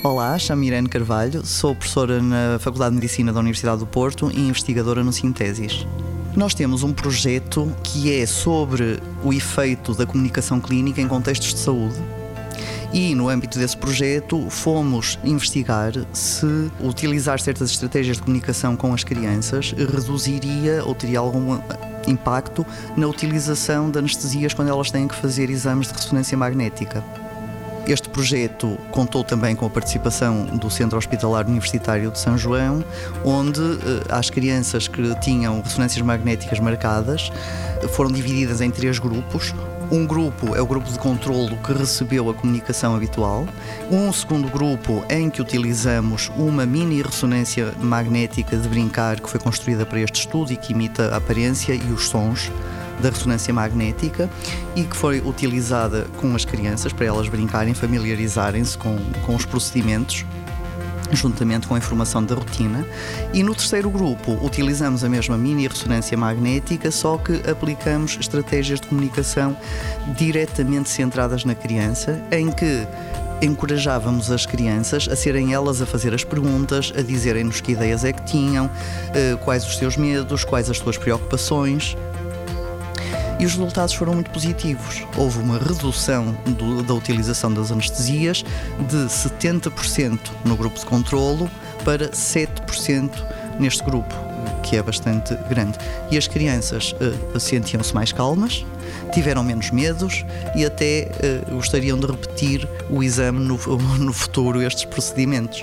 Olá, chamo-me Irene Carvalho, sou professora na Faculdade de Medicina da Universidade do Porto e investigadora no Sintesis. Nós temos um projeto que é sobre o efeito da comunicação clínica em contextos de saúde. E, no âmbito desse projeto, fomos investigar se utilizar certas estratégias de comunicação com as crianças reduziria ou teria algum impacto na utilização de anestesias quando elas têm que fazer exames de ressonância magnética. Este projeto contou também com a participação do Centro Hospitalar Universitário de São João, onde as crianças que tinham ressonâncias magnéticas marcadas foram divididas em 3 grupos. Um grupo é o grupo de controlo que recebeu a comunicação habitual. Um segundo grupo em que utilizamos uma mini ressonância magnética de brincar que foi construída para este estudo e que imita a aparência e os sons da ressonância magnética e que foi utilizada com as crianças para elas brincarem, familiarizarem-se com os procedimentos, juntamente com a informação da rotina. E no terceiro grupo utilizamos a mesma mini ressonância magnética, só que aplicamos estratégias de comunicação diretamente centradas na criança, em que encorajávamos as crianças a serem elas a fazer as perguntas, a dizerem-nos que ideias é que tinham, quais os seus medos, quais as suas preocupações. E os resultados foram muito positivos. Houve uma redução da utilização das anestesias de 70% no grupo de controlo para 7% neste grupo, que é bastante grande. E as crianças sentiam-se mais calmas, tiveram menos medos e até gostariam de repetir o exame no futuro, estes procedimentos.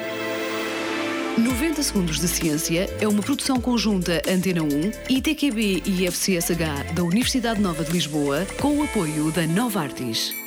90 Segundos de Ciência é uma produção conjunta Antena 1, ITQB e FCSH da Universidade Nova de Lisboa, com o apoio da Novartis.